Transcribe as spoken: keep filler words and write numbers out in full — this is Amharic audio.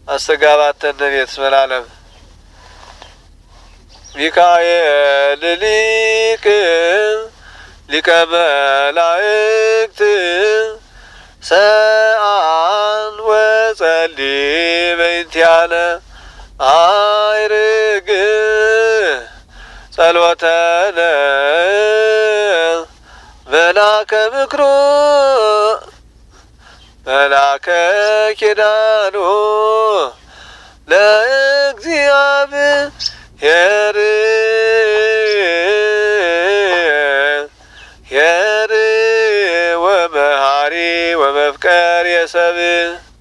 አስተጋባተነ ቤት ስመላለም ሚካኤል ሊቅ ሊቀ መላእክት ሰአል ወጸሊ በእንቲአነ አይርግ ጸሎተነ መላከ ምክሩ መላከ ኪዳኑ ለእግዚአብሔር ሄር ወመሃሪ ወመፍቀር የሰብ